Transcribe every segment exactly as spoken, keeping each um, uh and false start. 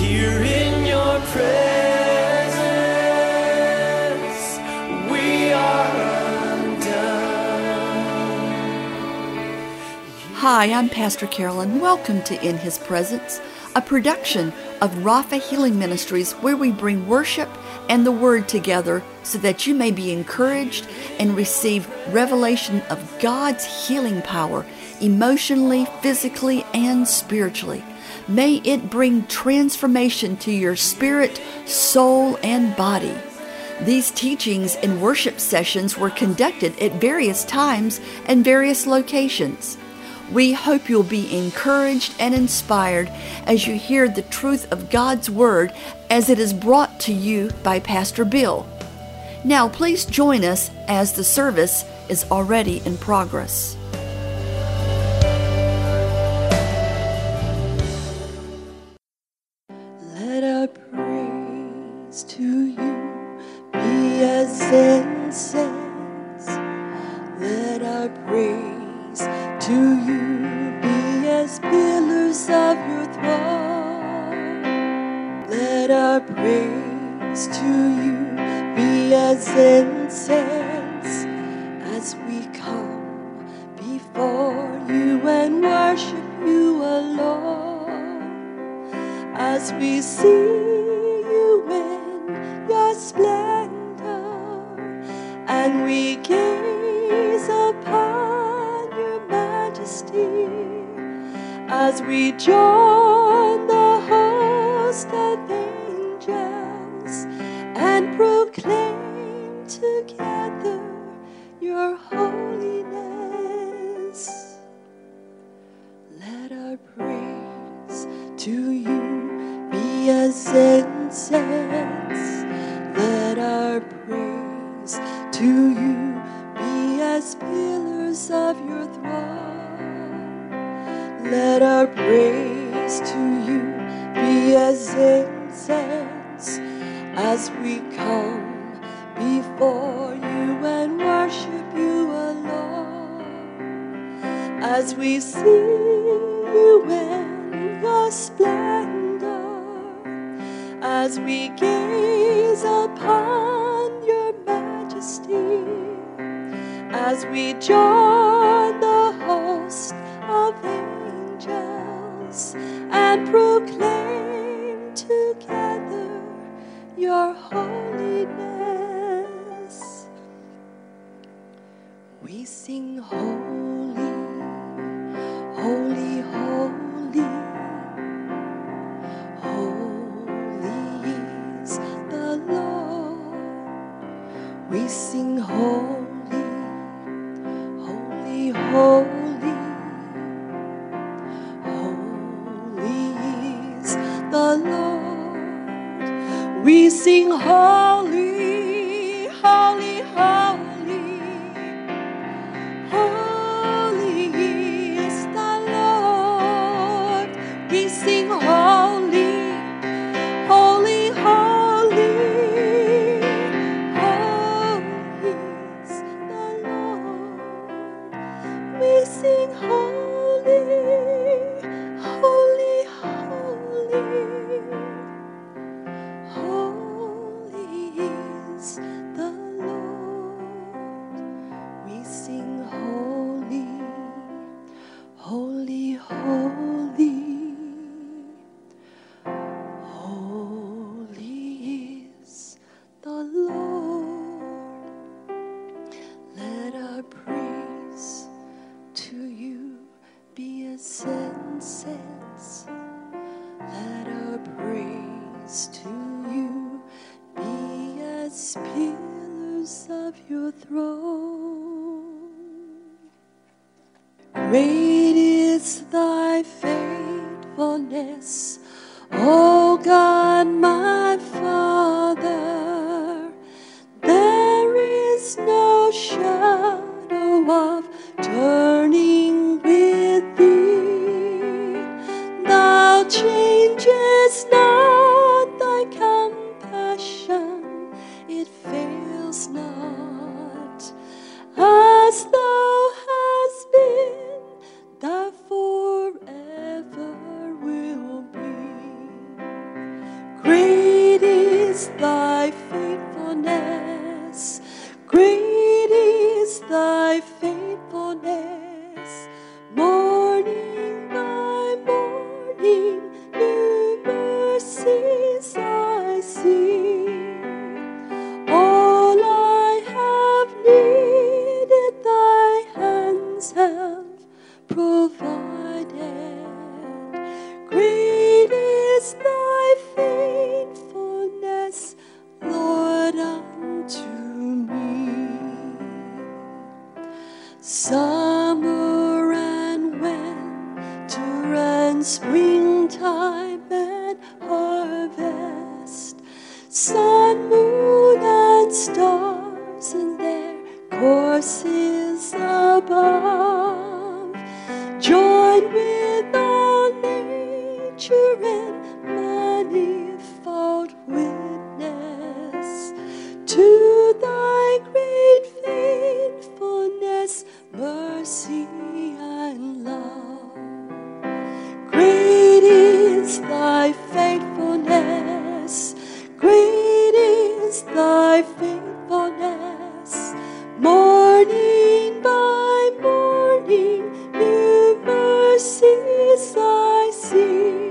here in your presence, we are undone. Hi, I'm Pastor Carolyn. Welcome to In His Presence, a production of Rapha Healing Ministries, where we bring worship and the Word together so that you may be encouraged and receive revelation of God's healing power emotionally, physically, and spiritually. May it bring transformation to your spirit, soul, and body. These teachings and worship sessions were conducted at various times and various locations. We hope you'll be encouraged and inspired as you hear the truth of God's Word as it is brought to you by Pastor Bill. Now, please join us as the service is already in progress. Let our praise to you be as incense. Let our praise to you be as pillars of your throne. Let our praise to you be as incense as we come before you and worship you alone. As we see you in your splendor and we gaze upon your majesty, as we join the host of angels and proclaim together your holiness. Let our praise to you be as incense. Let our praise to you be as pillars of your throne. Let our praise to you be as incense as we come before you and worship you alone. As we see you in your splendor, as we gaze upon your majesty, as we join the host of angels and proclaim together your holiness. We sing holy, holy, holy. Holy is the Lord. We sing holy, holy, holy. Holy is the Lord. We sing holy, holy, holy. Holy is the Lord. We sing holy, holy, holy. Holy is the Lord. We sing holy, holy, holy. Holy is the Lord. We sing holy, holy, holy. Holy is the Lord. Let our praise to you be as incense. Let our praise to you be as pillars of your throne. Great is thy faithfulness, O God, my Father. There is no shadow of turning with thee. Thou changest not, thy compassion, it fails not. As thou hast been, thou forever will be. Great is thy faithfulness. Great is thy faithfulness. Morning by morning, new mercies I see. All I have needed, thy hands have provided. Great is thy faithfulness, Lord, unto me. Summer and winter and springtime and harvest, sun, moon, and stars in their courses above, join with all nature in manifold witness to thy great faithfulness, mercy, and love. Great is thy faithfulness. Great is thy faithfulness. Morning by morning, new mercies I see.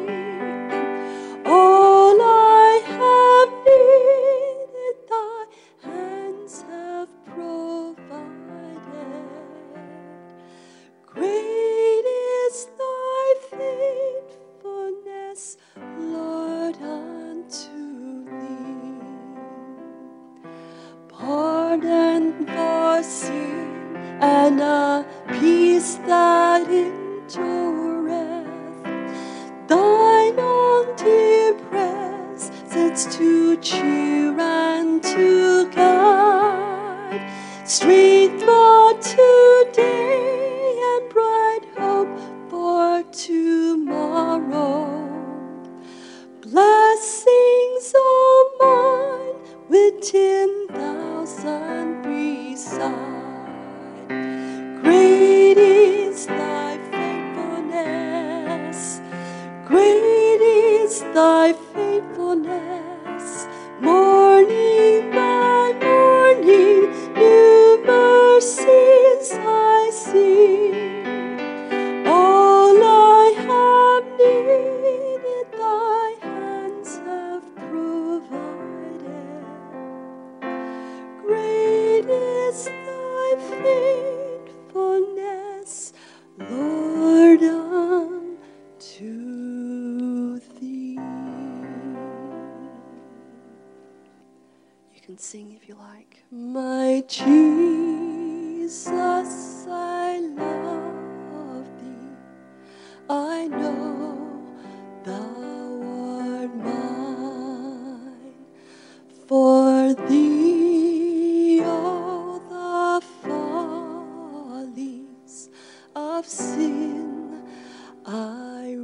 All I have needed, thy hands have provided. Great is thy faithfulness, Lord, unto thee. Pardon for sin and a peace that endureth, thine own dear presence to cheer and to guide, strength for today and bright hope for tomorrow. Blessings all mine with ten thousand beside. Great is thy faithfulness. Great is thy faithfulness. Morning by morning, new mercies I see. All I have needed, thy hands have provided. Great is thy faithfulness, Lord, unto thee. You can sing if you like. My Jesus, I love thee. I know thou art mine. For thee all the follies of sin I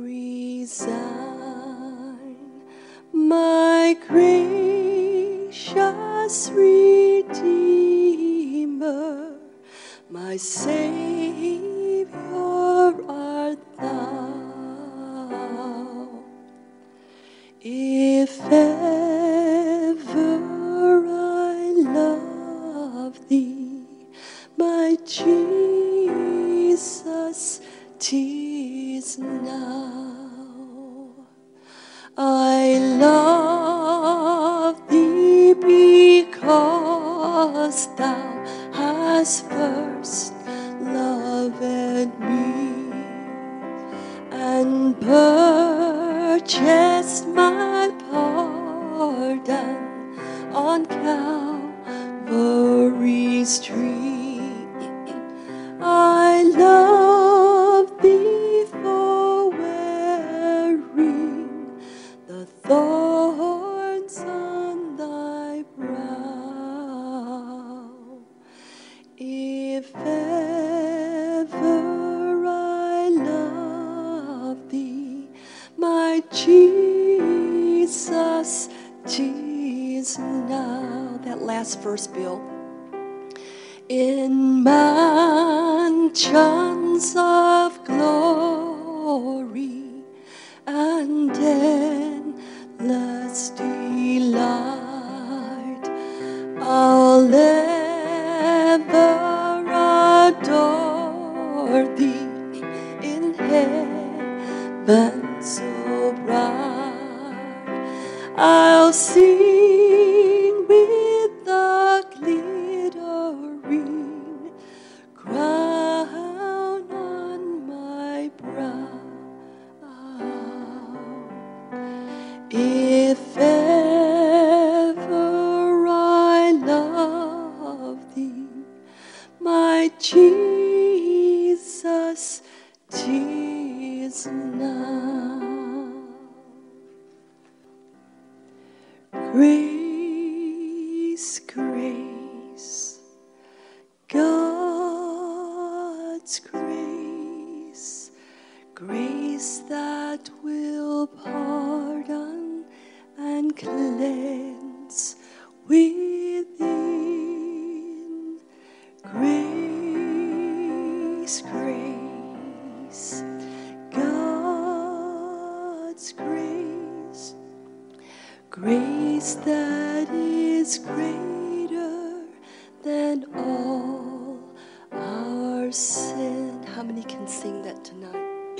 resign. My gracious Redeemer, my Savior art thou. If ever I love thee, my Jesus, 'tis now. I love thee because thou hast first loved me and purchased my pardon on Calvary's tree. I love thee for wearing the thorns on thy brow. If ever I love thee, my Jesus, 'tis now. That last verse, Bill. In mansions of glory and endless I'll sing with the glittering crown on my brow. If ever I love thee, my Jesus, 'tis now. Grace, grace, God's grace, grace that will pardon and cleanse within. Grace, grace, God's grace, grace that is greater than all our sin. How many can sing that tonight?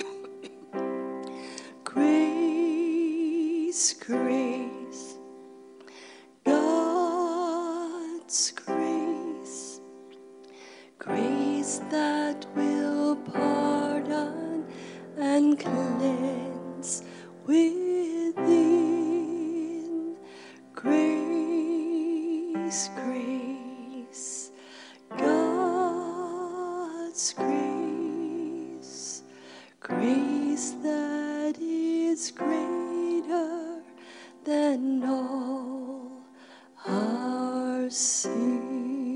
Grace, grace, God's grace, grace that will pardon and cleanse within. Grace, grace, God's grace, grace that is greater than all our sin.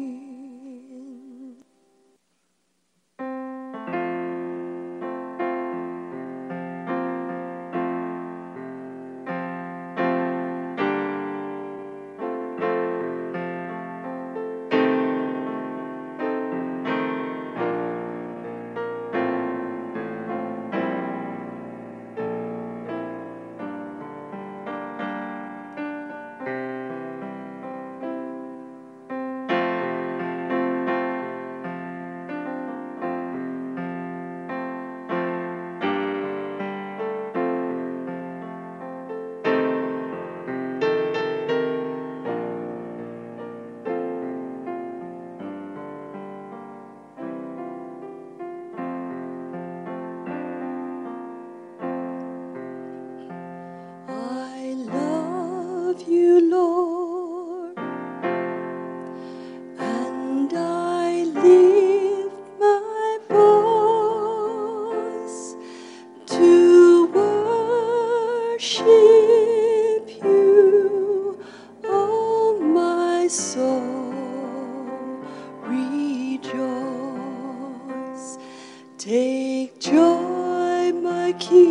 Take joy, my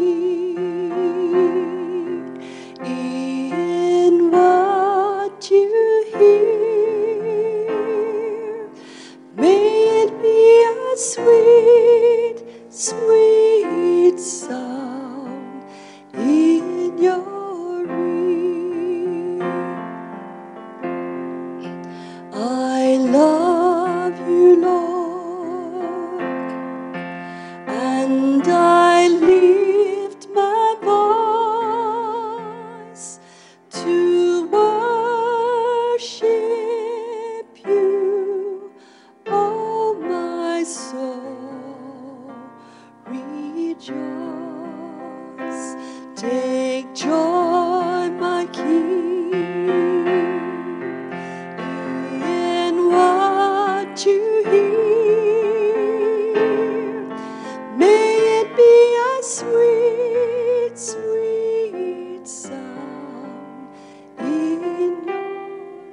King, in what you hear. May it be a sweet, sweet sound in your ear. I love you, Lord, and I lift my voice to worship you, oh my soul, rejoice. Take joy, my King, in what you hear. May it be a sweet, sweet sound in your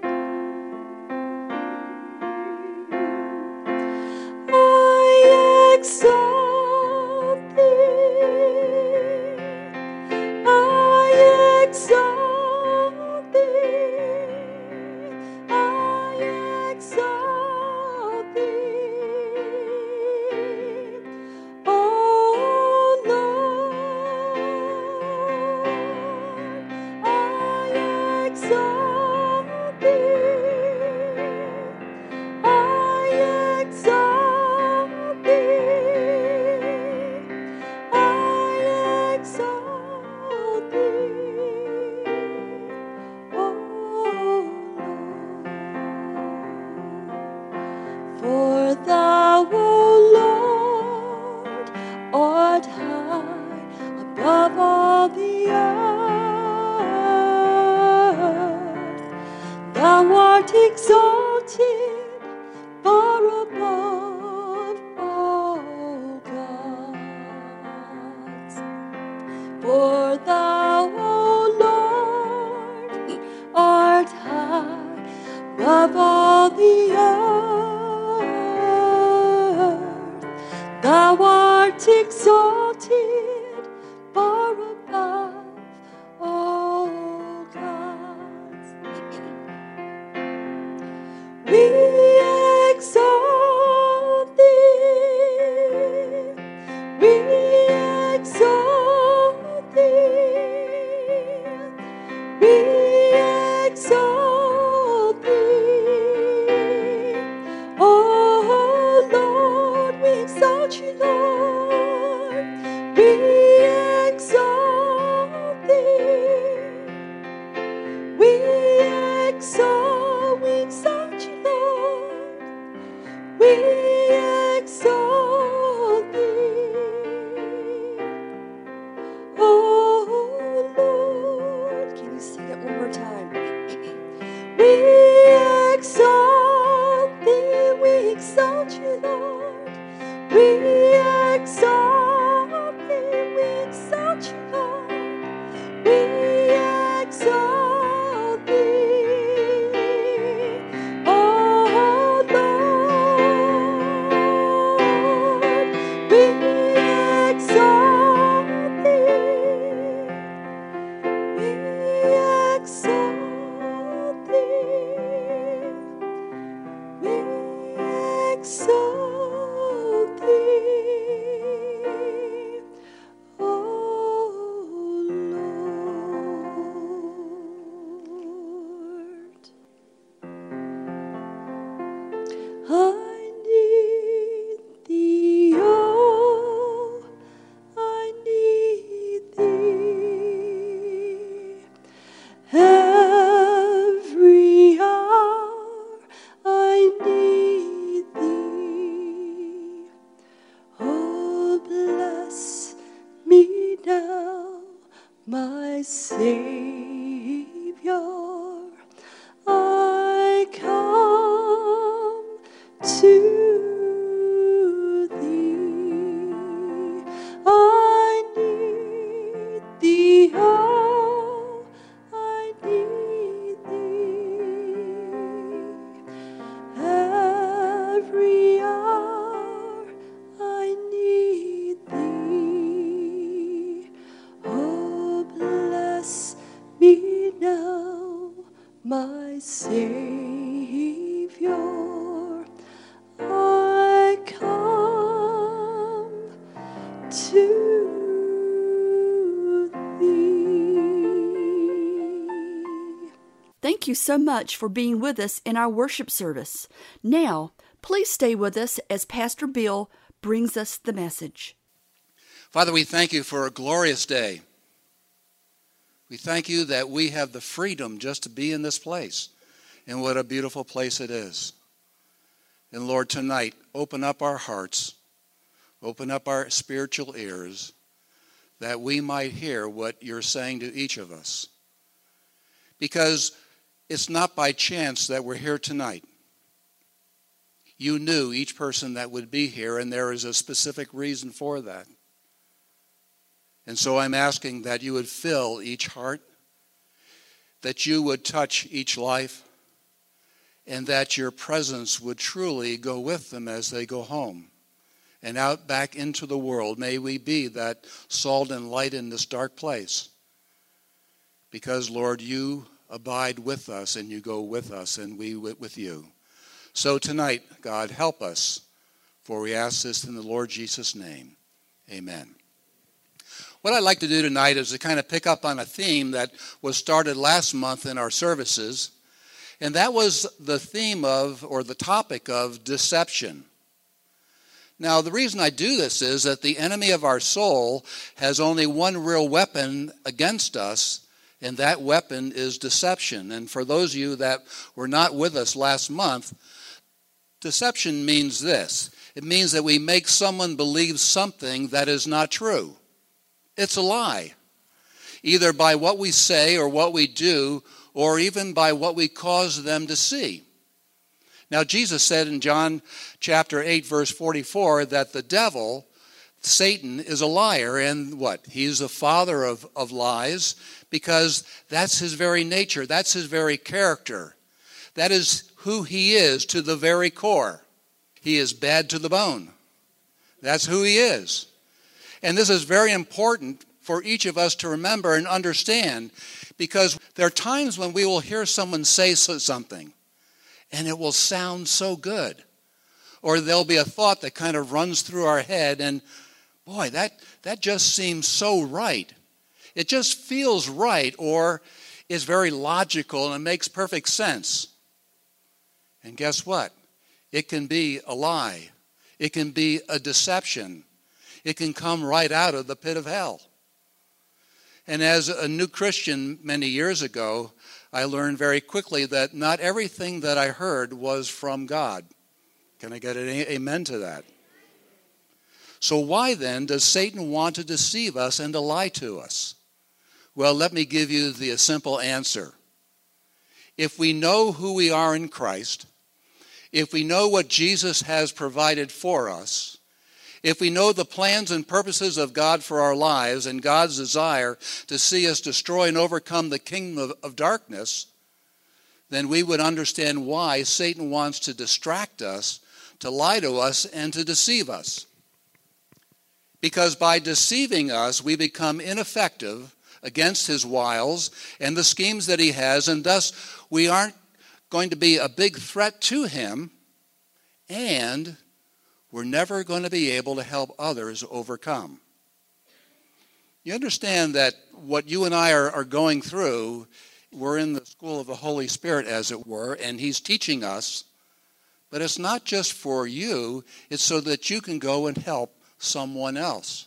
ear. I exalt thee, I art exalted far above all gods. For thou, O Lord, art high above all the earth. Thou art exalted far above all gods. We exalt thee. We exalt thee. We exalt thee. Oh Lord, we exalt you, Lord. We exalt thee. We exalt, we exalt you, Lord. We exalt thee. Oh Lord, can you sing it one more time? We exalt thee, we exalt you, Lord. We exalt thee, we exalt you, Lord. We exalt thee. Oh Lord, we exalt thee. We exalt thee. We exalt thee. Oh Lord, I need thee, oh, I need thee. Every hour I need thee. Oh, bless me now, my Savior. I come to thee. I need thee, oh, I need thee. Every hour I need thee. Oh, bless me now, my Savior. I come to thee. Thank you so much for being with us in our worship service. Now, please stay with us as Pastor Bill brings us the message. Father, we thank you for a glorious day. We thank you that we have the freedom just to be in this place. And what a beautiful place it is. And Lord, tonight, open up our hearts, open up our spiritual ears, that we might hear what you're saying to each of us. Because it's not by chance that we're here tonight. You knew each person that would be here, and there is a specific reason for that. And so I'm asking that you would fill each heart, that you would touch each life, and that your presence would truly go with them as they go home and out back into the world. May we be that salt and light in this dark place. Because, Lord, you abide with us and you go with us and we with you. So tonight, God, help us, for we ask this in the Lord Jesus' name. Amen. What I'd like to do tonight is to kind of pick up on a theme that was started last month in our services, and that was the theme of, or the topic of, deception. Now, the reason I do this is that the enemy of our soul has only one real weapon against us, and that weapon is deception. And for those of you that were not with us last month, deception means this. It means that we make someone believe something that is not true. It's a lie. either by what we say or what we do, or even by what we cause them to see. Now, Jesus said in John chapter eight, verse forty-four, that the devil, Satan, is a liar, and what? He's the father of, of lies, because that's his very nature. That's his very character. That is who he is to the very core. He is bad to the bone. That's who he is. And this is very important for each of us to remember and understand, because there are times when we will hear someone say something, and it will sound so good. Or there'll be a thought that kind of runs through our head, and boy, that, that just seems so right. It just feels right, or is very logical and makes perfect sense. And guess what? It can be a lie. It can be a deception. It can come right out of the pit of hell. And as a new Christian many years ago, I learned very quickly that not everything that I heard was from God. Can I get an amen to that? So why then does Satan want to deceive us and to lie to us? Well, let me give you the simple answer. If we know who we are in Christ, if we know what Jesus has provided for us, if we know the plans and purposes of God for our lives and God's desire to see us destroy and overcome the kingdom of, of darkness, then we would understand why Satan wants to distract us, to lie to us, and to deceive us. Because by deceiving us, we become ineffective against his wiles and the schemes that he has, and thus we aren't going to be a big threat to him, and we're never going to be able to help others overcome. You understand that what you and I are, are going through, we're in the school of the Holy Spirit, as it were, and he's teaching us, but it's not just for you, it's so that you can go and help someone else.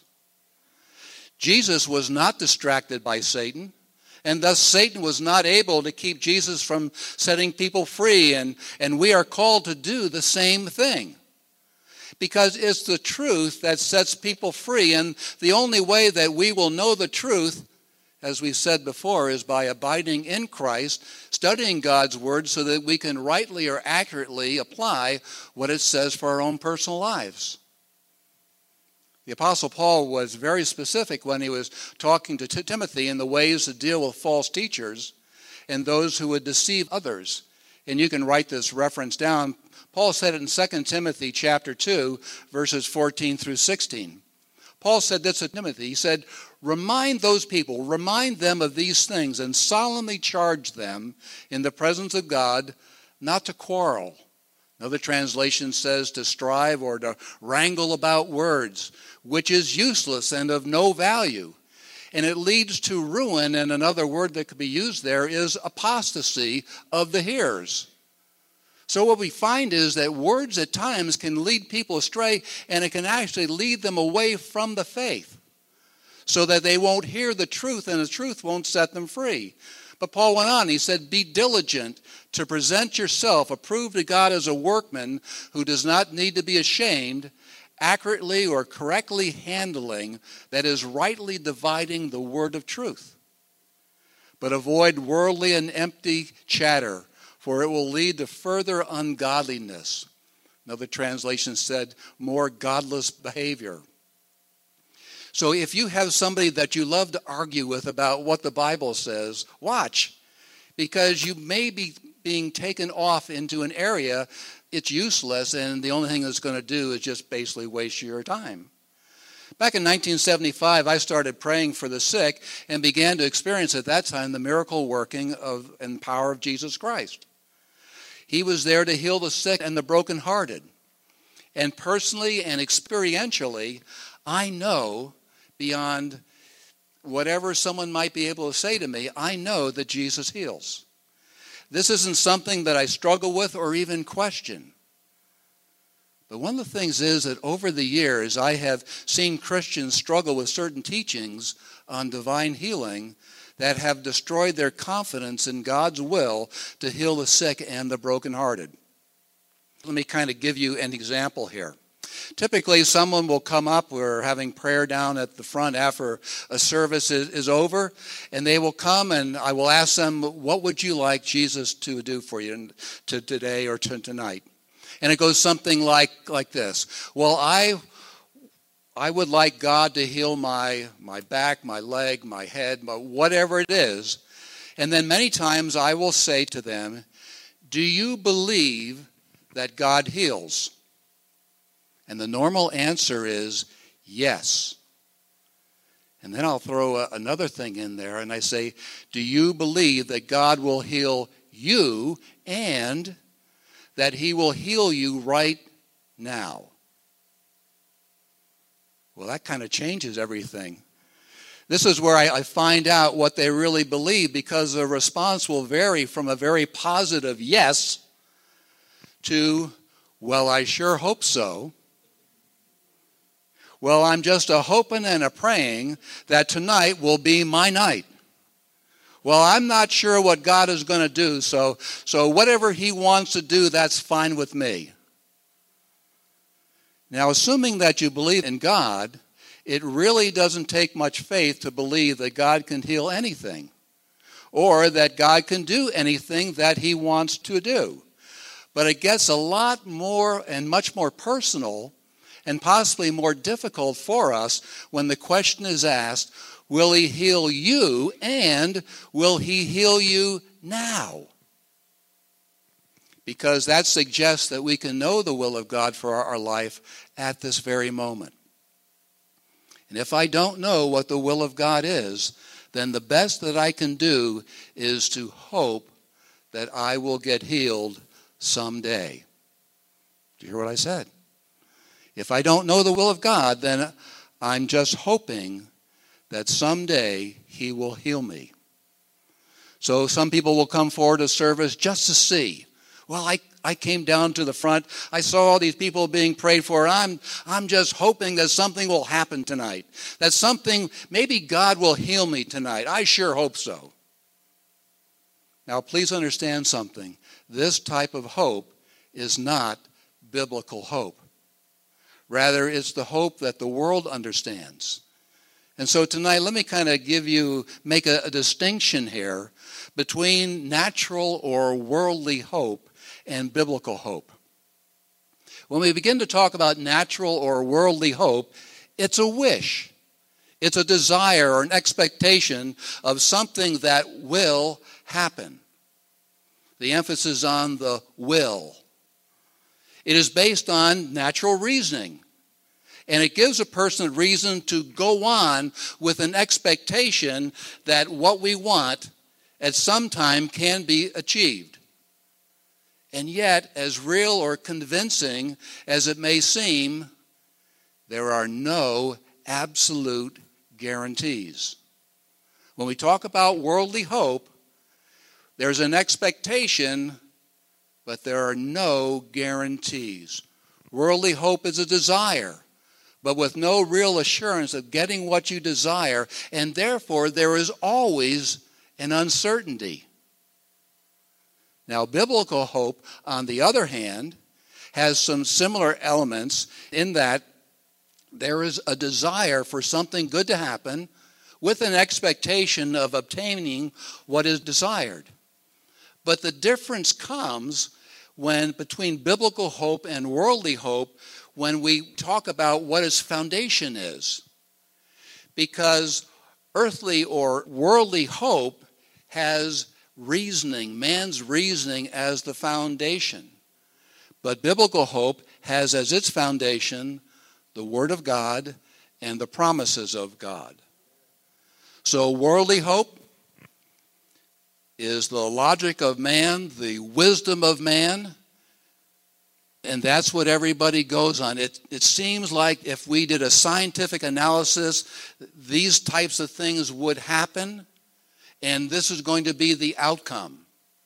Jesus was not distracted by Satan, and thus Satan was not able to keep Jesus from setting people free, and, and we are called to do the same thing. Because it's the truth that sets people free, and the only way that we will know the truth, as we said before, is by abiding in Christ, studying God's word so that we can rightly or accurately apply what it says for our own personal lives. The Apostle Paul was very specific when he was talking to Timothy in the ways to deal with false teachers and those who would deceive others. And you can write this reference down. Paul said it in Second Timothy chapter two, verses fourteen through sixteen. Paul said this to Timothy. He said, "Remind those people, remind them of these things, and solemnly charge them in the presence of God not to quarrel." Another translation says to strive or to wrangle about words, which is useless and of no value. And it leads to ruin, and another word that could be used there is apostasy of the hearers. So what we find is that words at times can lead people astray, and it can actually lead them away from the faith so that they won't hear the truth, and the truth won't set them free. But Paul went on, he said, "Be diligent to present yourself approved to God as a workman who does not need to be ashamed, accurately or correctly handling, that is, rightly dividing the word of truth. But avoid worldly and empty chatter, for it will lead to further ungodliness." Another translation said, more godless behavior. So if you have somebody that you love to argue with about what the Bible says, watch, because you may be being taken off into an area it's useless, and the only thing it's going to do is just basically waste your time. Back in nineteen seventy-five, I started praying for the sick and began to experience at that time the miracle working of and power of Jesus Christ. He was there to heal the sick and the brokenhearted. And personally and experientially, I know beyond whatever someone might be able to say to me, I know that Jesus heals. This isn't something that I struggle with or even question. But one of the things is that over the years, I have seen Christians struggle with certain teachings on divine healing that have destroyed their confidence in God's will to heal the sick and the brokenhearted. Let me kind of give you an example here. Typically, someone will come up. We're having prayer down at the front after a service is, is over, and they will come, and I will ask them, what would you like Jesus to do for you to today or to tonight? And it goes something like, like this. Well, I I would like God to heal my, my back, my leg, my head, my, whatever it is. And then many times I will say to them, do you believe that God heals? And the normal answer is yes. And then I'll throw a, another thing in there, and I say, do you believe that God will heal you and that he will heal you right now? Well, that kind of changes everything. This is where I, I find out what they really believe, because the response will vary from a very positive yes to, well, I sure hope so. Well, I'm just a hoping and a praying that tonight will be my night. Well, I'm not sure what God is going to do, so, so whatever he wants to do, that's fine with me. Now, assuming that you believe in God, it really doesn't take much faith to believe that God can heal anything, or that God can do anything that he wants to do. But it gets a lot more and much more personal and possibly more difficult for us when the question is asked, will he heal you, and will he heal you now? Because that suggests that we can know the will of God for our life at this very moment. And if I don't know what the will of God is, then the best that I can do is to hope that I will get healed someday. Do you hear what I said? If I don't know the will of God, then I'm just hoping that someday he will heal me. So some people will come forward to service just to see. Well, I, I came down to the front. I saw all these people being prayed for. I'm, I'm just hoping that something will happen tonight. That something, maybe God will heal me tonight. I sure hope so. Now, please understand something. This type of hope is not biblical hope. Rather, it's the hope that the world understands. And so tonight, let me kind of give you, make a, a distinction here between natural or worldly hope and biblical hope. When we begin to talk about natural or worldly hope, it's a wish. It's a desire or an expectation of something that will happen. The emphasis on the will. It is based on natural reasoning. And it gives a person a reason to go on with an expectation that what we want at some time can be achieved. And yet, as real or convincing as it may seem, there are no absolute guarantees. When we talk about worldly hope, there's an expectation, but there are no guarantees. Worldly hope is a desire, but with no real assurance of getting what you desire, and therefore there is always an uncertainty. Now, biblical hope, on the other hand, has some similar elements in that there is a desire for something good to happen with an expectation of obtaining what is desired. But the difference comes when between biblical hope and worldly hope when we talk about what its foundation is. Because earthly or worldly hope has reasoning, man's reasoning as the foundation. But biblical hope has as its foundation the Word of God and the promises of God. So worldly hope is the logic of man, the wisdom of man, and that's what everybody goes on. It, it seems like if we did a scientific analysis, these types of things would happen, and this is going to be the outcome.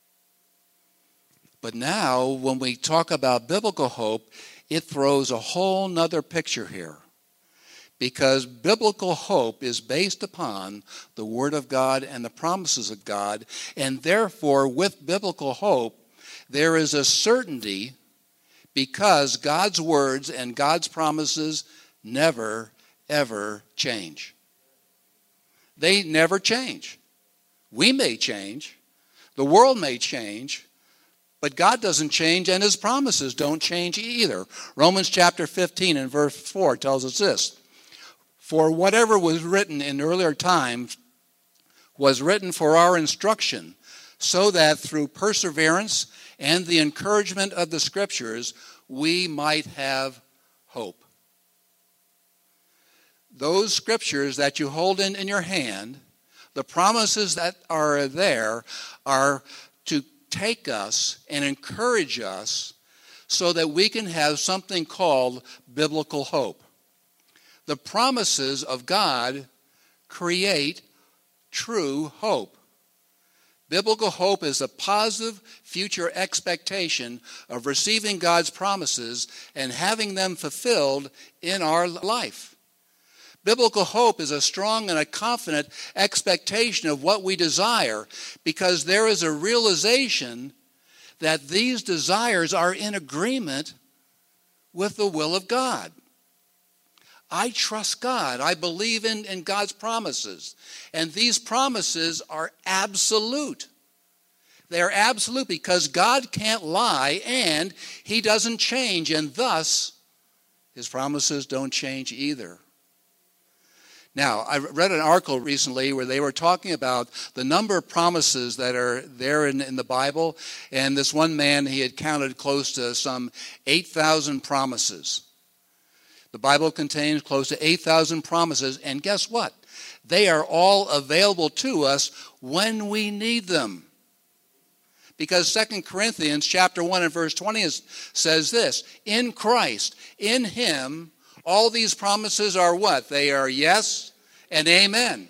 But now, when we talk about biblical hope, it throws a whole nother picture here. Because biblical hope is based upon the Word of God and the promises of God, and therefore, with biblical hope, there is a certainty because God's words and God's promises never, ever change. They never change. We may change. The world may change. But God doesn't change, and his promises don't change either. Romans chapter fifteen and verse four tells us this. For whatever was written in earlier times was written for our instruction, so that through perseverance and the encouragement of the Scriptures, we might have hope. Those Scriptures that you hold in, in your hand, the promises that are there are to take us and encourage us so that we can have something called biblical hope. The promises of God create true hope. Biblical hope is a positive future expectation of receiving God's promises and having them fulfilled in our life. Biblical hope is a strong and a confident expectation of what we desire because there is a realization that these desires are in agreement with the will of God. I trust God. I believe in, in God's promises. And these promises are absolute. They are absolute because God can't lie and he doesn't change, and thus his promises don't change either. Now, I read an article recently where they were talking about the number of promises that are there in, in the Bible, and this one man, he had counted close to some eight thousand promises. The Bible contains close to eight thousand promises, and guess what? They are all available to us when we need them. Because Second Corinthians chapter one and verse twenty is, says this, in Christ, in him, all these promises are what? They are yes and amen.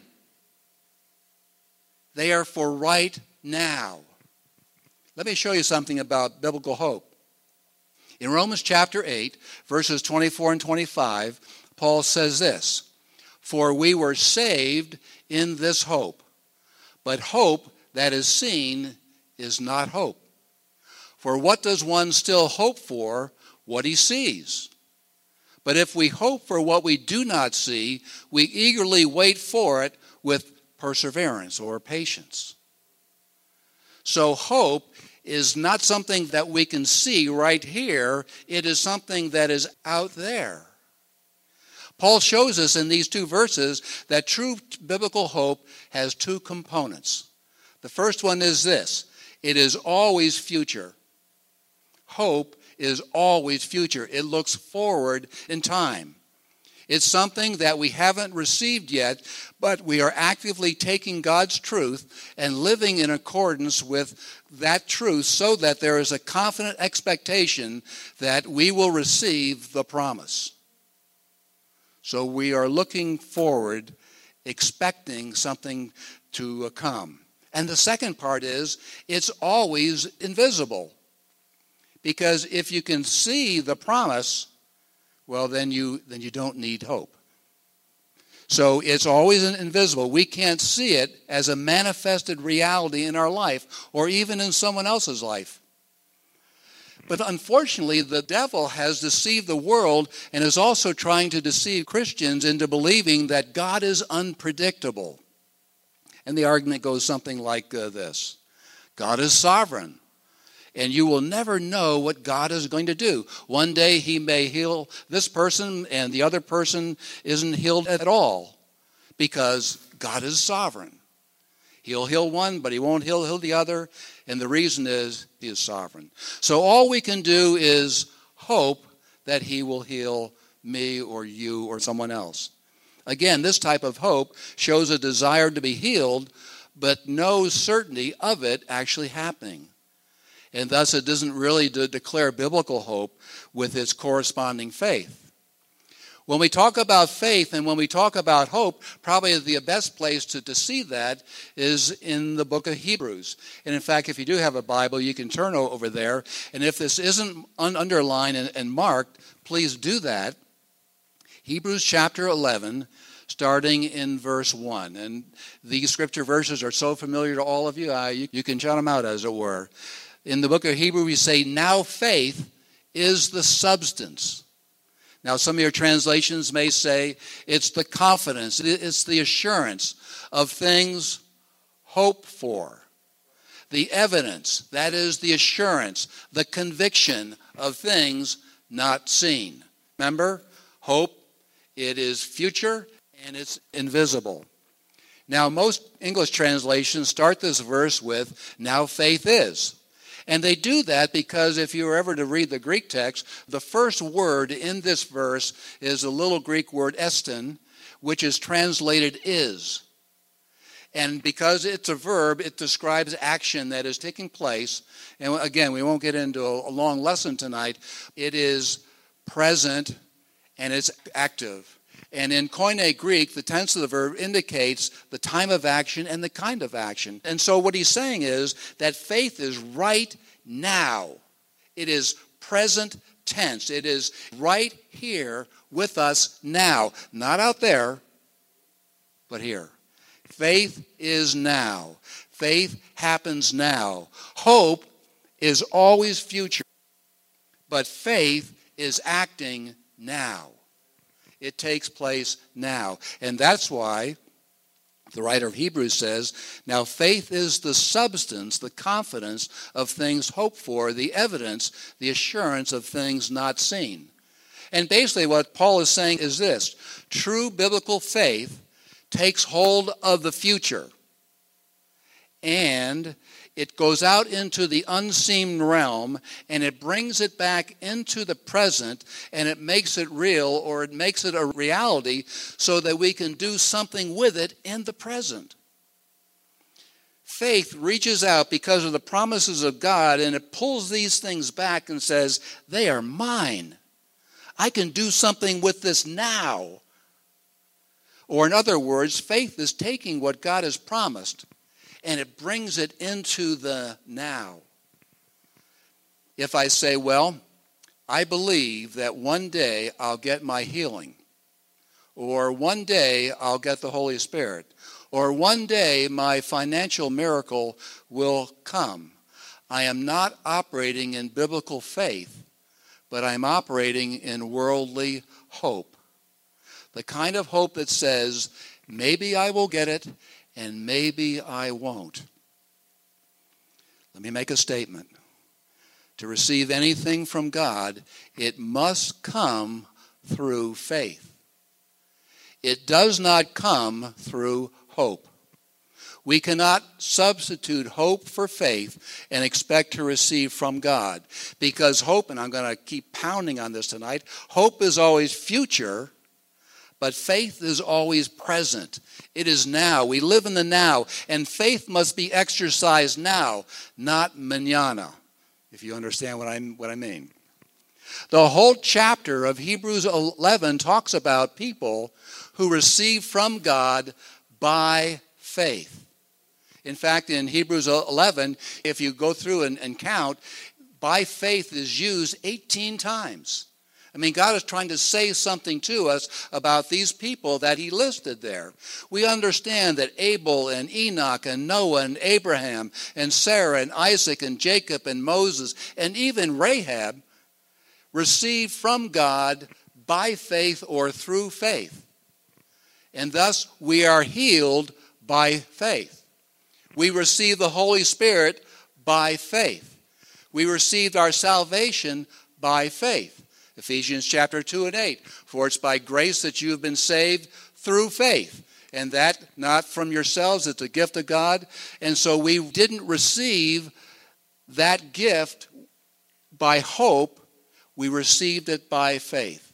They are for right now. Let me show you something about biblical hope. In Romans chapter eight, verses twenty-four and twenty-five, Paul says this, for we were saved in this hope, but hope that is seen is not hope. For what does one still hope for? What he sees. But if we hope for what we do not see, we eagerly wait for it with perseverance or patience. So hope is not something that we can see right here. It is something that is out there. Paul shows us in these two verses that true biblical hope has two components. The first one is this. It is always future. Hope is always future. It looks forward in time. It's something that we haven't received yet, but we are actively taking God's truth and living in accordance with that truth so that there is a confident expectation that we will receive the promise. So we are looking forward, expecting something to come. And the second part is, it's always invisible. Because if you can see the promise, well, then you then you don't need hope. So it's always invisible. We can't see it as a manifested reality in our life or even in someone else's life. But unfortunately, the devil has deceived the world and is also trying to deceive Christians into believing that God is unpredictable. And the argument goes something like uh, this. God is sovereign. And you will never know what God is going to do. One day he may heal this person and the other person isn't healed at all because God is sovereign. He'll heal one, but he won't heal, heal the other. And the reason is he is sovereign. So all we can do is hope that he will heal me or you or someone else. Again, this type of hope shows a desire to be healed, but no certainty of it actually happening. And thus it doesn't really de- declare biblical hope with its corresponding faith. When we talk about faith and when we talk about hope, probably the best place to, to see that is in the book of Hebrews. And in fact, if you do have a Bible, you can turn over there. And if this isn't un- underlined and, and marked, please do that. Hebrews chapter eleven, starting in verse one. And these scripture verses are so familiar to all of you, uh, you, you can shout them out, as it were. In the book of Hebrews, we say, now faith is the substance. Now, some of your translations may say it's the confidence, it's the assurance of things hoped for. The evidence, that is the assurance, the conviction of things not seen. Remember, hope, it is future and it's invisible. Now, most English translations start this verse with, now faith is. And they do that because if you were ever to read the Greek text, the first word in this verse is a little Greek word estin, which is translated is. And because it's a verb, it describes action that is taking place. And again, we won't get into a long lesson tonight. It is present and it's active. And in Koine Greek, the tense of the verb indicates the time of action and the kind of action. And so what he's saying is that faith is right now. It is present tense. It is right here with us now. Not out there, but here. Faith is now. Faith happens now. Hope is always future, but faith is acting now. It takes place now. And that's why the writer of Hebrews says, now faith is the substance, the confidence of things hoped for, the evidence, the assurance of things not seen. And basically what Paul is saying is this: true biblical faith takes hold of the future, and it goes out into the unseen realm, and it brings it back into the present, and it makes it real, or it makes it a reality so that we can do something with it in the present. Faith reaches out because of the promises of God, and it pulls these things back and says, they are mine. I can do something with this now. Or in other words, faith is taking what God has promised and it brings it into the now. If I say, well, I believe that one day I'll get my healing, or one day I'll get the Holy Spirit, or one day my financial miracle will come, I am not operating in biblical faith, but I'm operating in worldly hope. The kind of hope that says, maybe I will get it, and maybe I won't. Let me make a statement. To receive anything from God, it must come through faith. It does not come through hope. We cannot substitute hope for faith and expect to receive from God. Because hope, and I'm going to keep pounding on this tonight, hope is always future, but faith is always present. It is now. We live in the now, and faith must be exercised now, not mañana, if you understand what I, what I mean. The whole chapter of Hebrews eleven talks about people who receive from God by faith. In fact, in Hebrews eleven, if you go through and, and count, by faith is used eighteen times. I mean, God is trying to say something to us about these people that he listed there. We understand that Abel and Enoch and Noah and Abraham and Sarah and Isaac and Jacob and Moses and even Rahab received from God by faith or through faith. And thus we are healed by faith. We receive the Holy Spirit by faith. We received our salvation by faith. Ephesians chapter two and eight, for it's by grace that you have been saved through faith, and that not from yourselves, it's a gift of God. And so we didn't receive that gift by hope, we received it by faith.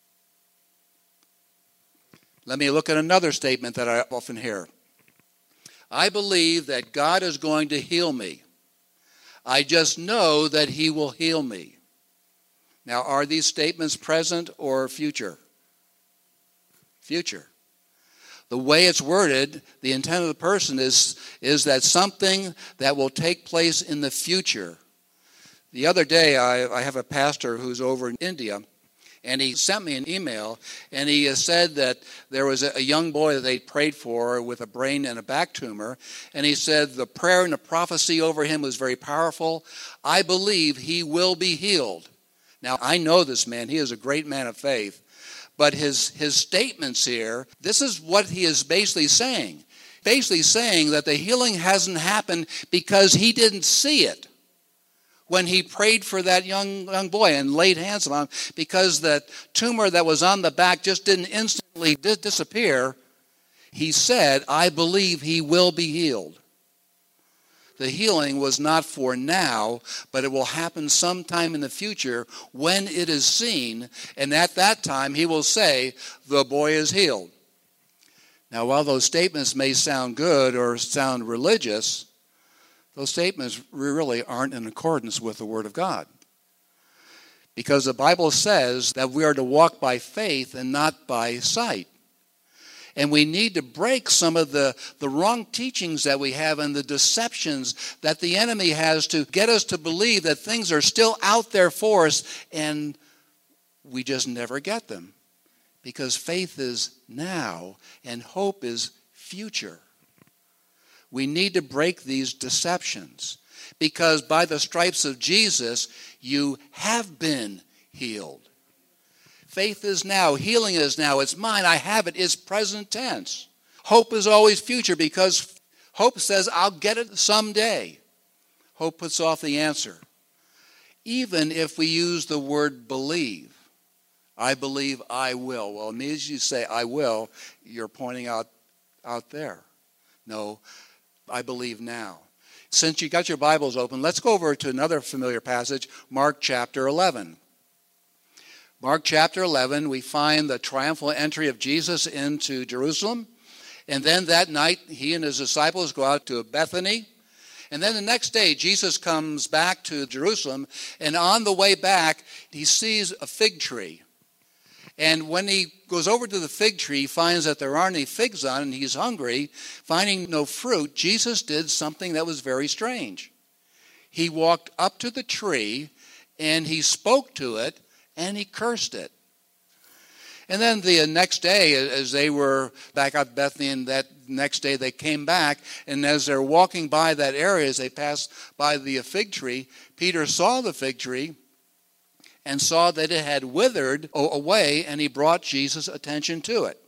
Let me look at another statement that I often hear. I believe that God is going to heal me. I just know that he will heal me. Now, are these statements present or future? Future. The way it's worded, the intent of the person is, is that something that will take place in the future. The other day, I, I have a pastor who's over in India, and he sent me an email, and he said that there was a, a young boy that they prayed for with a brain and a back tumor, and he said the prayer and the prophecy over him was very powerful. I believe he will be healed. Now, I know this man. He is a great man of faith. But his, his statements here, this is what he is basically saying. Basically saying that the healing hasn't happened because he didn't see it when he prayed for that young, young boy and laid hands on him, because that tumor that was on the back just didn't instantly dis- disappear. He said, I believe he will be healed. The healing was not for now, but it will happen sometime in the future when it is seen, and at that time he will say, the boy is healed. Now, while those statements may sound good or sound religious, those statements really aren't in accordance with the Word of God. Because the Bible says that we are to walk by faith and not by sight. And we need to break some of the, the wrong teachings that we have and the deceptions that the enemy has to get us to believe that things are still out there for us, and we just never get them. Because faith is now and hope is future. We need to break these deceptions, because by the stripes of Jesus, you have been healed. Faith is now. Healing is now. It's mine. I have it. It's present tense. Hope is always future, because hope says, I'll get it someday. Hope puts off the answer. Even if we use the word believe. I believe I will. Well, as you say I will, you're pointing out, out there. No, I believe now. Since you got your Bibles open, let's go over to another familiar passage, Mark chapter eleven. Mark chapter eleven, we find the triumphal entry of Jesus into Jerusalem. And then that night, he and his disciples go out to Bethany. And then the next day, Jesus comes back to Jerusalem. And on the way back, he sees a fig tree. And when he goes over to the fig tree, he finds that there aren't any figs on it, and he's hungry. Finding no fruit, Jesus did something that was very strange. He walked up to the tree, and he spoke to it, and he cursed it. And then the next day, as they were back at Bethany, and that next day they came back, and as they're walking by that area, as they passed by the fig tree, Peter saw the fig tree and saw that it had withered away, and he brought Jesus' attention to it.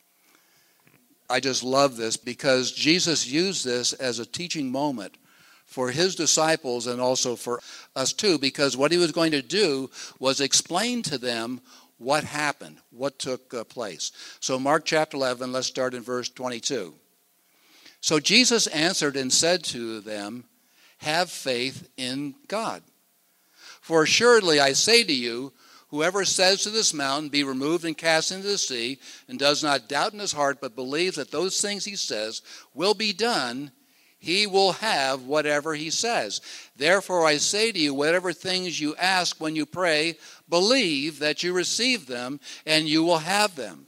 I just love this, because Jesus used this as a teaching moment for his disciples and also for us too, because what he was going to do was explain to them what happened, what took uh, place. So Mark chapter eleven, let's start in verse twenty-two. So Jesus answered and said to them, have faith in God. For assuredly I say to you, whoever says to this mountain, be removed and cast into the sea, and does not doubt in his heart, but believes that those things he says will be done, he will have whatever he says. Therefore I say to you, whatever things you ask when you pray, believe that you receive them, and you will have them.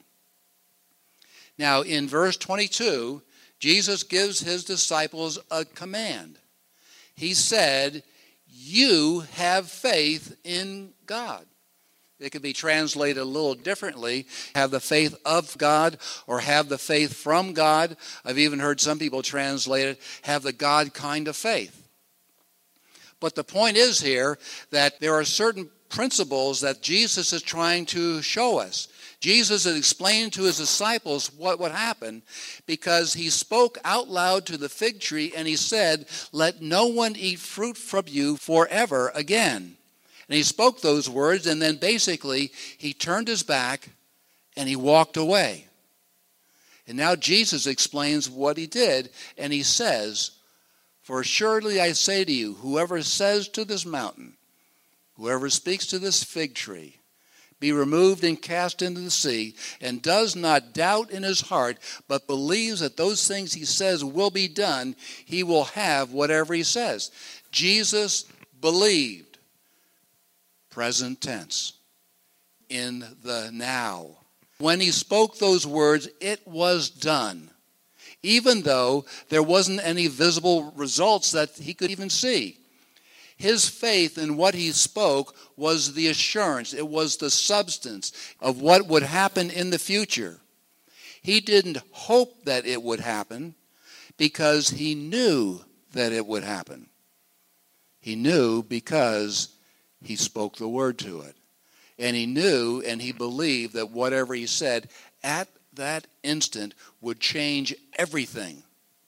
Now in verse twenty-two, Jesus gives his disciples a command. He said, you have faith in God. It could be translated a little differently. Have the faith of God, or have the faith from God. I've even heard some people translate it, have the God kind of faith. But the point is here that there are certain principles that Jesus is trying to show us. Jesus is explaining to his disciples what would happen, because he spoke out loud to the fig tree and he said, let no one eat fruit from you forever again. And he spoke those words, and then basically he turned his back and he walked away. And now Jesus explains what he did, and he says, for assuredly I say to you, whoever says to this mountain, whoever speaks to this fig tree, be removed and cast into the sea, and does not doubt in his heart, but believes that those things he says will be done, he will have whatever he says. Jesus believed, present tense, in the now. When he spoke those words, it was done, even though there wasn't any visible results that he could even see. His faith in what he spoke was the assurance. It was the substance of what would happen in the future. He didn't hope that it would happen, because he knew that it would happen. He knew because he spoke the word to it. And he knew and he believed that whatever he said at that instant would change everything.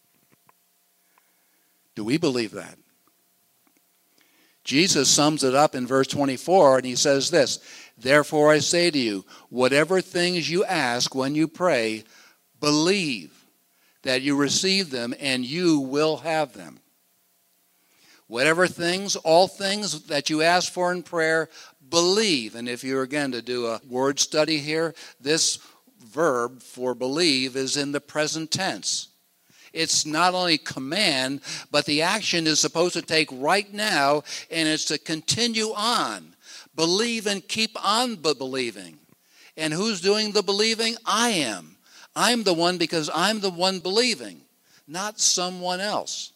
Do we believe that? Jesus sums it up in verse twenty-four, and he says this, "Therefore I say to you, whatever things you ask when you pray, believe that you receive them and you will have them." Whatever things, all things that you ask for in prayer, believe. And if you're again to do a word study here, this verb for believe is in the present tense. It's not only command, but the action is supposed to take right now, and it's to continue on. Believe and keep on believing. And who's doing the believing? I am. I'm the one because I'm the one believing, not someone else.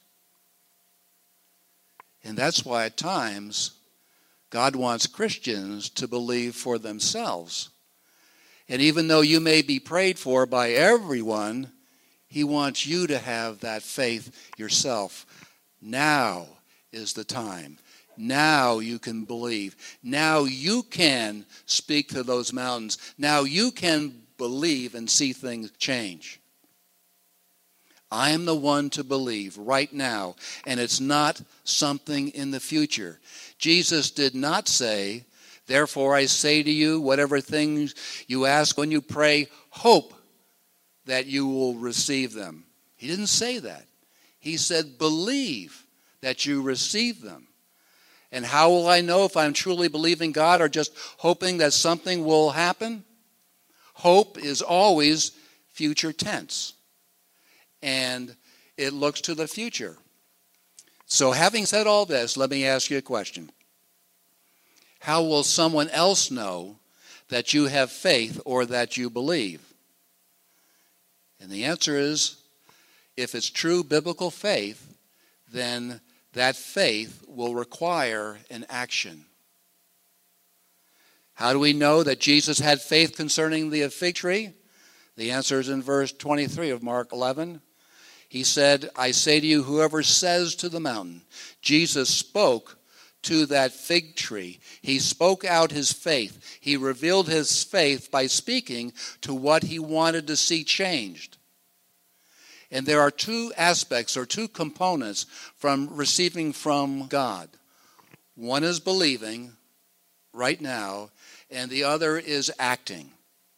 And that's why at times God wants Christians to believe for themselves. And even though you may be prayed for by everyone, he wants you to have that faith yourself. Now is the time. Now you can believe. Now you can speak to those mountains. Now you can believe and see things change. I am the one to believe right now, and it's not something in the future. Jesus did not say, "Therefore I say to you, whatever things you ask when you pray, hope that you will receive them." He didn't say that. He said, believe that you receive them. And how will I know if I'm truly believing God or just hoping that something will happen? Hope is always future tense. And it looks to the future. So having said all this, let me ask you a question. How will someone else know that you have faith or that you believe? And the answer is, if it's true biblical faith, then that faith will require an action. How do we know that Jesus had faith concerning the fig tree? The answer is in verse twenty-three of Mark eleven. He said, "I say to you, whoever says to the mountain," Jesus spoke to that fig tree. He spoke out his faith. He revealed his faith by speaking to what he wanted to see changed. And there are two aspects or two components from receiving from God. One is believing right now, and the other is acting.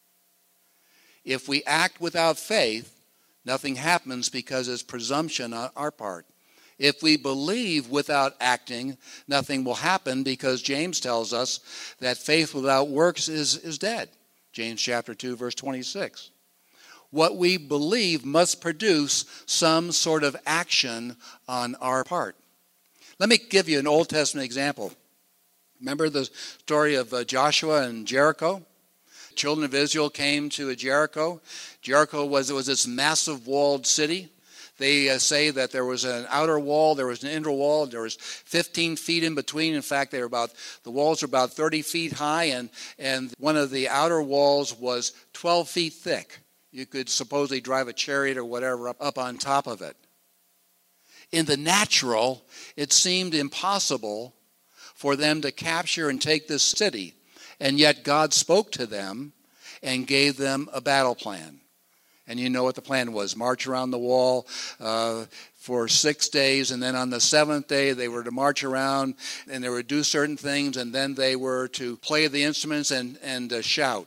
If we act without faith, nothing happens because it's presumption on our part. If we believe without acting, nothing will happen because James tells us that faith without works is, is dead. James chapter two, verse twenty-six. What we believe must produce some sort of action on our part. Let me give you an Old Testament example. Remember the story of uh, Joshua and Jericho? Children of Israel came to Jericho. Jericho was, it was this massive walled city. They uh, say that there was an outer wall, there was an inner wall, there was fifteen feet in between. In fact, they were about the walls were about thirty feet high, and, and one of the outer walls was twelve feet thick. You could supposedly drive a chariot or whatever up, up on top of it. In the natural, it seemed impossible for them to capture and take this city. And yet God spoke to them and gave them a battle plan. And you know what the plan was. March around the wall uh, for six days, and then on the seventh day they were to march around, and they would do certain things, and then they were to play the instruments and, and uh, shout.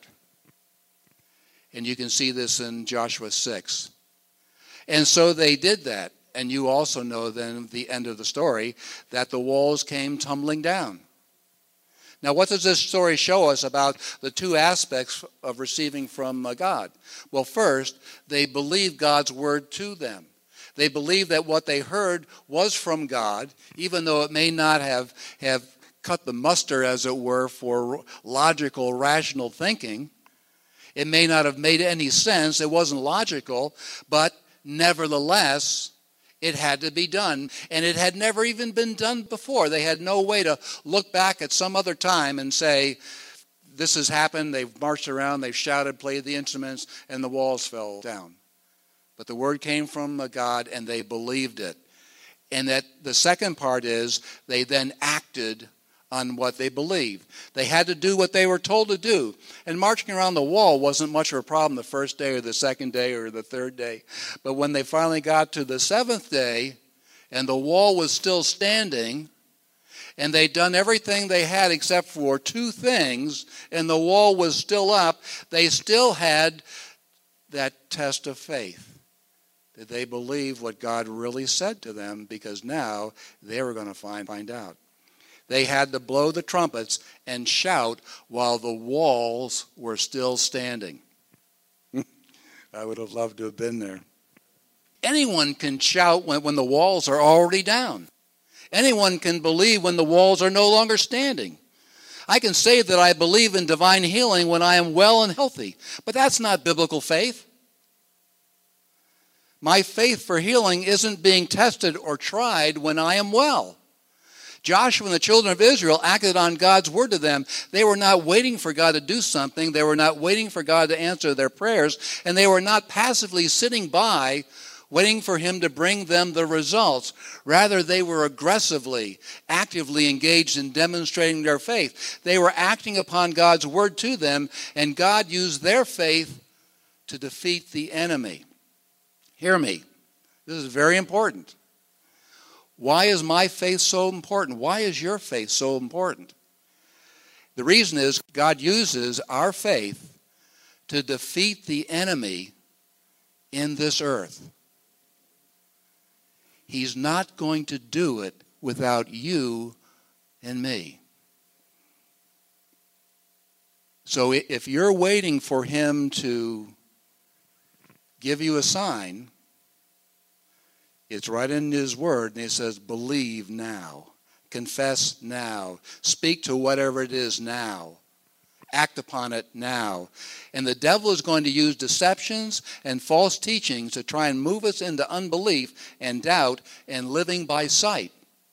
And you can see this in Joshua six. And so they did that. And you also know then the end of the story, that the walls came tumbling down. Now, what does this story show us about the two aspects of receiving from God? Well, first, they believed God's word to them. They believed that what they heard was from God, even though it may not have, have cut the muster, as it were, for logical, rational thinking. It may not have made any sense. It wasn't logical, but nevertheless, it had to be done, and it had never even been done before. They had no way to look back at some other time and say, this has happened, they've marched around, they've shouted, played the instruments, and the walls fell down. But the word came from God, and they believed it. And that the second part is they then acted on what they believed. They had to do what they were told to do. And marching around the wall wasn't much of a problem the first day or the second day or the third day. But when they finally got to the seventh day and the wall was still standing, and they'd done everything they had except for two things, and the wall was still up, they still had that test of faith. Did they believe what God really said to them? Because now they were going to find, find out. They had to blow the trumpets and shout while the walls were still standing. I would have loved to have been there. Anyone can shout when, when the walls are already down. Anyone can believe when the walls are no longer standing. I can say that I believe in divine healing when I am well and healthy, but that's not biblical faith. My faith for healing isn't being tested or tried when I am well. Joshua and the children of Israel acted on God's word to them. They were not waiting for God to do something. They were not waiting for God to answer their prayers. And they were not passively sitting by waiting for him to bring them the results. Rather, they were aggressively, actively engaged in demonstrating their faith. They were acting upon God's word to them, and God used their faith to defeat the enemy. Hear me. This is very important. Why is my faith so important? Why is your faith so important? The reason is God uses our faith to defeat the enemy in this earth. He's not going to do it without you and me. So if you're waiting for him to give you a sign, it's right in his word, and he says, believe now. Confess now. Speak to whatever it is now. Act upon it now. And the devil is going to use deceptions and false teachings to try and move us into unbelief and doubt and living by sight.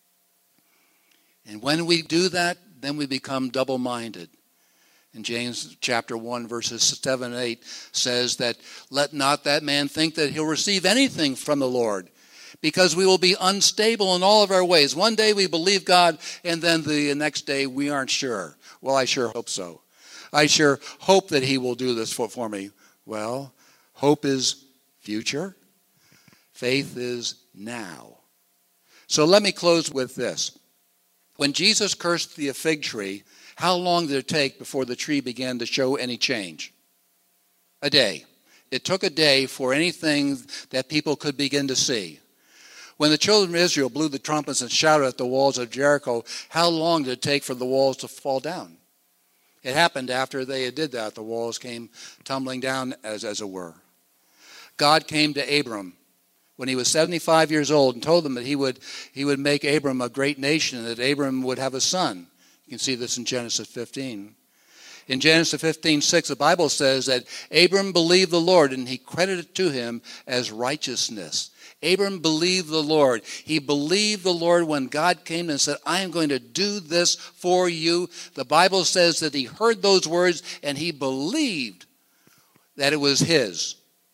And when we do that, then we become double-minded. And James chapter one, verses seven and eight says that, let not that man think that he'll receive anything from the Lord, because we will be unstable in all of our ways. One day we believe God, and then the next day we aren't sure. Well, I sure hope so. I sure hope that he will do this for, for me. Well, hope is future. Faith is now. So let me close with this. When Jesus cursed the fig tree, how long did it take before the tree began to show any change? A day. It took a day for anything that people could begin to see. When the children of Israel blew the trumpets and shouted at the walls of Jericho, how long did it take for the walls to fall down? It happened after they did that. The walls came tumbling down, as, as it were. God came to Abram when he was seventy-five years old and told him that he would, he would make Abram a great nation and that Abram would have a son. You can see this in Genesis fifteen. In Genesis fifteen six, the Bible says that Abram believed the Lord and he credited it to him as righteousness. Abram believed the Lord. He believed the Lord when God came and said, I am going to do this for you. The Bible says that he heard those words and he believed that it was his.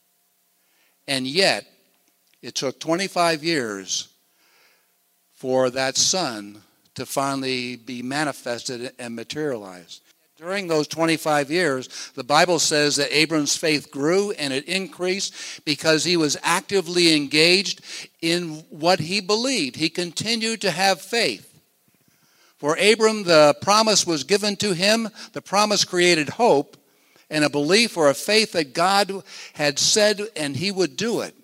And yet, it took twenty-five years for that son to finally be manifested and materialized. During those twenty-five years, the Bible says that Abram's faith grew and it increased because he was actively engaged in what he believed. He continued to have faith. For Abram, the promise was given to him. The promise created hope and a belief or a faith that God had said and he would do it.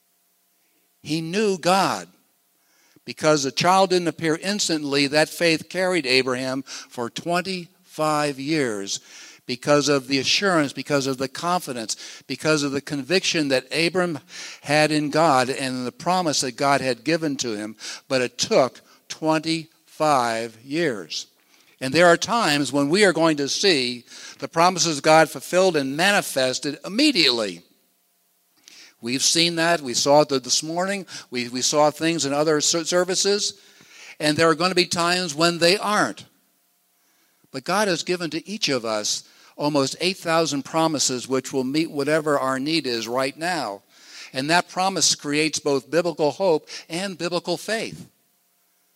He knew God. Because the child didn't appear instantly, that faith carried Abraham for twenty-five years because of the assurance, because of the confidence, because of the conviction that Abram had in God and the promise that God had given to him. But it took twenty-five years. And there are times when we are going to see the promises of God fulfilled and manifested immediately. We've seen that. We saw it this morning. We, we saw things in other services. And there are going to be times when they aren't. But God has given to each of us almost eight thousand promises which will meet whatever our need is right now. And that promise creates both biblical hope and biblical faith.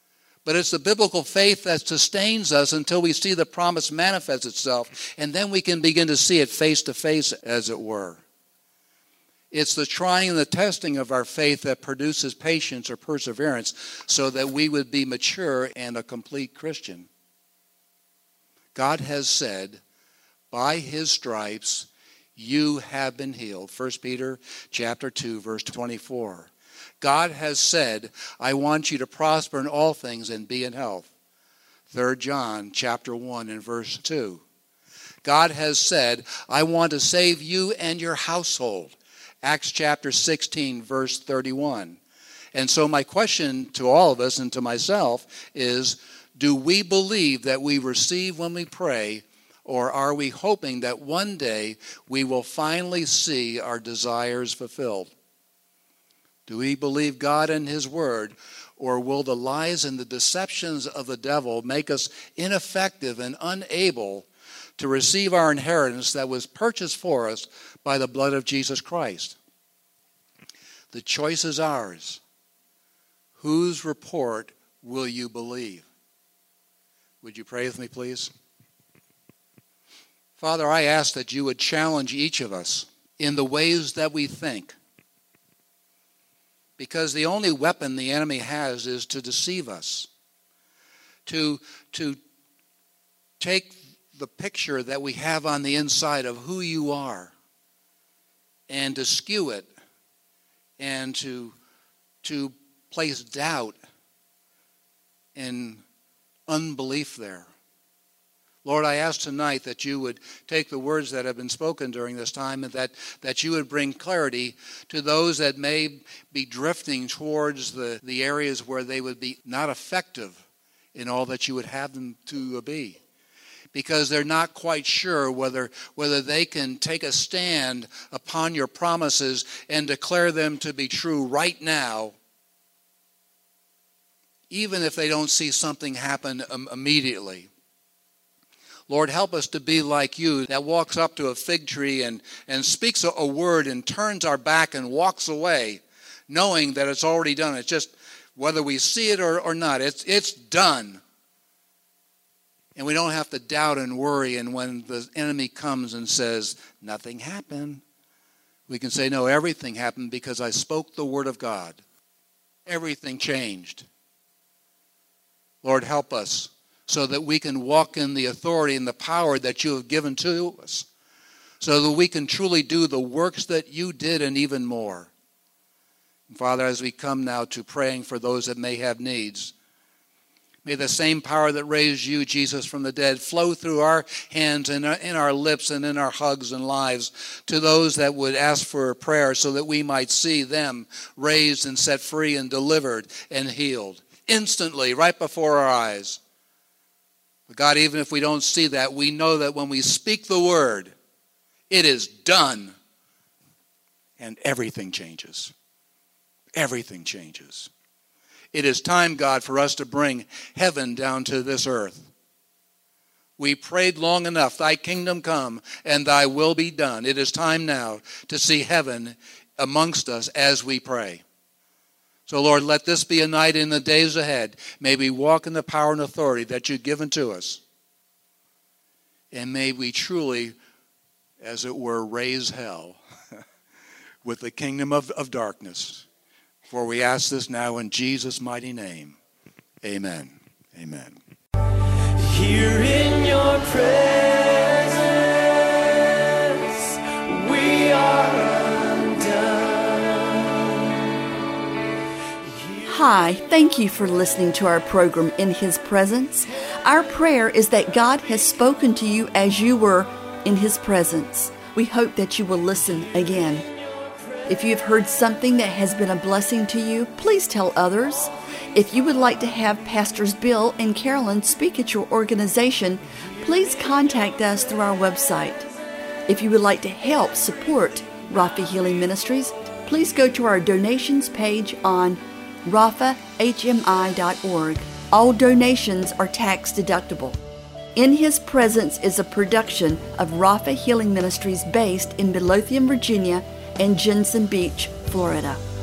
But it's the biblical faith that sustains us until we see the promise manifest itself, and then we can begin to see it face to face, as it were. It's the trying and the testing of our faith that produces patience or perseverance so that we would be mature and a complete Christian. God has said, by his stripes you have been healed. First Peter chapter two, verse twenty-four. God has said, I want you to prosper in all things and be in health. Third John chapter one and verse two. God has said, I want to save you and your household. Acts chapter sixteen, verse thirty-one. And so my question to all of us and to myself is, do we believe that we receive when we pray, or are we hoping that one day we will finally see our desires fulfilled? Do we believe God and his word, or will the lies and the deceptions of the devil make us ineffective and unable to receive our inheritance that was purchased for us by the blood of Jesus Christ? The choice is ours. Whose report will you believe? Would you pray with me, please? Father, I ask that you would challenge each of us in the ways that we think. Because the only weapon the enemy has is to deceive us. To, to take the picture that we have on the inside of who you are and to skew it and to, to place doubt and unbelief there. Lord, I ask tonight that you would take the words that have been spoken during this time and that, that you would bring clarity to those that may be drifting towards the, the areas where they would be not effective in all that you would have them to be. Because they're not quite sure whether, whether they can take a stand upon your promises and declare them to be true right now, even if they don't see something happen um, immediately. Lord, help us to be like you, that walks up to a fig tree and, and speaks a, a word and turns our back and walks away, knowing that it's already done. It's just whether we see it or, or not, it's, it's done. And we don't have to doubt and worry. And when the enemy comes and says, nothing happened, we can say, no, everything happened because I spoke the word of God. Everything changed. Lord, help us so that we can walk in the authority and the power that you have given to us, so that we can truly do the works that you did and even more. And Father, as we come now to praying for those that may have needs, may the same power that raised you, Jesus, from the dead flow through our hands and in our lips and in our hugs and lives to those that would ask for a prayer so that we might see them raised and set free and delivered and healed instantly right before our eyes. But God, even if we don't see that, we know that when we speak the word, it is done. And everything changes. Everything changes. It is time, God, for us to bring heaven down to this earth. We prayed long enough, thy kingdom come and thy will be done. It is time now to see heaven amongst us as we pray. So, Lord, let this be a night in the days ahead. May we walk in the power and authority that you've given to us. And may we truly, as it were, raise hell with the kingdom of, of darkness. For we ask this now in Jesus' mighty name. Amen. Amen. Here in your presence, we are Hi, thank you for listening to our program, In His Presence. Our prayer is that God has spoken to you as you were in His presence. We hope that you will listen again. If you've heard something that has been a blessing to you, please tell others. If you would like to have Pastors Bill and Carolyn speak at your organization, please contact us through our website. If you would like to help support Rapha Healing Ministries, please go to our donations page on rapha h m i dot org. All donations are tax deductible. In His Presence is a production of Rapha Healing Ministries based in Midlothian, Virginia and Jensen Beach, Florida.